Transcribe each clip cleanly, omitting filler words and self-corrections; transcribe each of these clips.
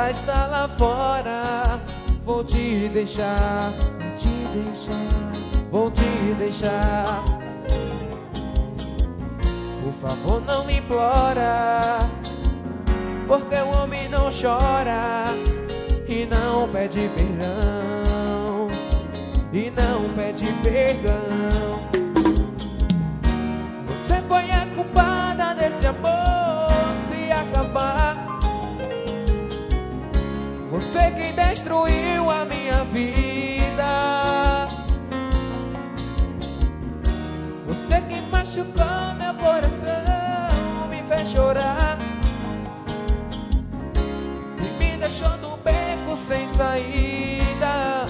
já está lá fora. Vou te deixar, vou te deixar. Por favor, não me implora, porque o homem não chora e não pede perdão, e não pede perdão. Você foi a culpada desse amor se acabar. Você quem destruiu a minha vida. Você quem machucou meu coração, me fez chorar e me deixou no beco sem saída.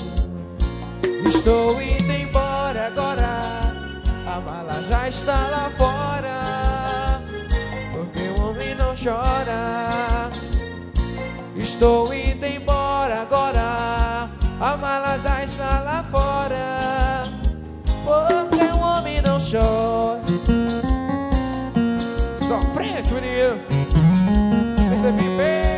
Estou indo embora agora, a mala já está lá fora, porque o homem não chora. Estou indo embora agora, a mala já está lá fora, porque o homem não chora. Sofrência, menino. Recebi bem.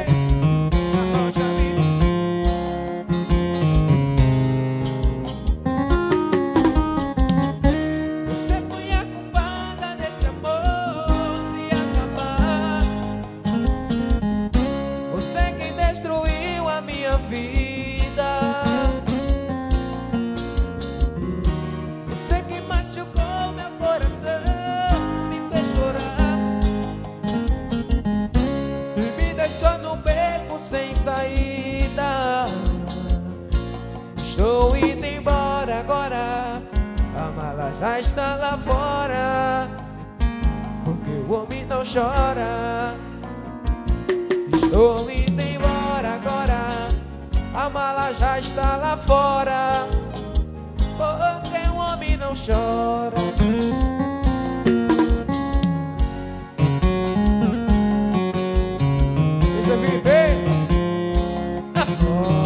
Você foi a culpada desse amor se acabar. Você quem destruiu a minha vida. Você que machucou meu coração, me fez chorar e me deixou no beco sem saída. Estou indo embora agora, a mala já está lá fora, porque o homem não chora. Estou indo embora agora, a mala já está lá fora, porque o homem não chora. Você vive agora.